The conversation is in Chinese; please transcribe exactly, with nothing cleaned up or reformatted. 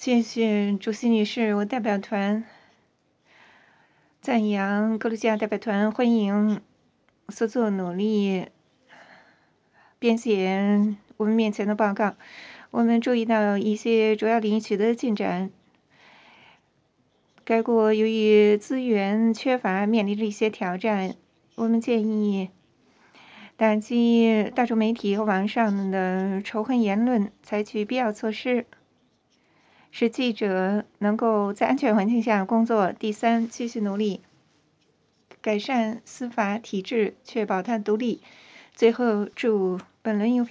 谢谢主席女士，我代表团赞扬格鲁吉亚代表团欢迎所做努力，编写我们面前的报告。我们注意到一些主要领域取得进展。该国由于资源缺乏，面临着一些挑战。我们建议打击大众媒体和网上的仇恨言论，采取必要措施，使记者能够在安全环境下工作。第三，继续努力改善司法体制，确保它独立。最后，祝本轮用